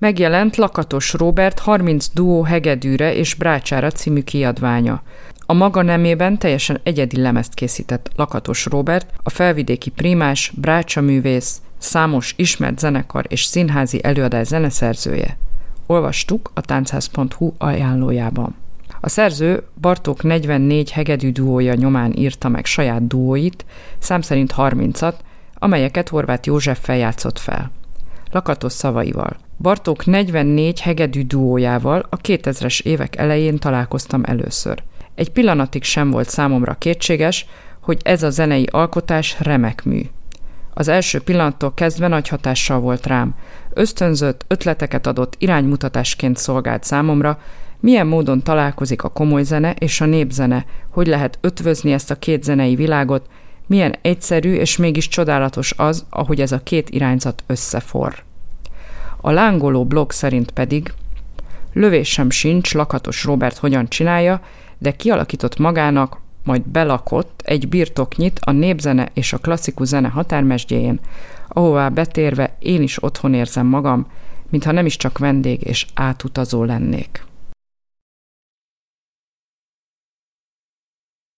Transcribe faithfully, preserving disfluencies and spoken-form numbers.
Megjelent Lakatos Róbert harminc duó hegedűre és brácsára című kiadványa. A maga nemében teljesen egyedi lemezt készített Lakatos Róbert, a felvidéki primás, brácsaművész, számos ismert zenekar és színházi előadás zeneszerzője. Olvastuk a táncház pont hu ajánlójában. A szerző Bartók negyvennégy hegedű duója nyomán írta meg saját duóit, szám szerint harmincat, amelyeket Horváth József feljátszott fel. Lakatos szavaival. Bartók negyvennégy hegedű duójával a kétezres évek elején találkoztam először. Egy pillanatig sem volt számomra kétséges, hogy ez a zenei alkotás remek mű. Az első pillanattól kezdve nagy hatással volt rám. Ösztönzött, ötleteket adott, iránymutatásként szolgált számomra, milyen módon találkozik a komoly zene és a népzene, hogy lehet ötvözni ezt a két zenei világot, milyen egyszerű és mégis csodálatos az, ahogy ez a két irányzat összeforr. A lángoló blog szerint pedig lövésem sincs, Lakatos Róbert hogyan csinálja, de kialakított magának, majd belakott egy birtoknyit a népzene és a klasszikus zene határmesdjéjén, ahová betérve én is otthon érzem magam, mintha nem is csak vendég és átutazó lennék.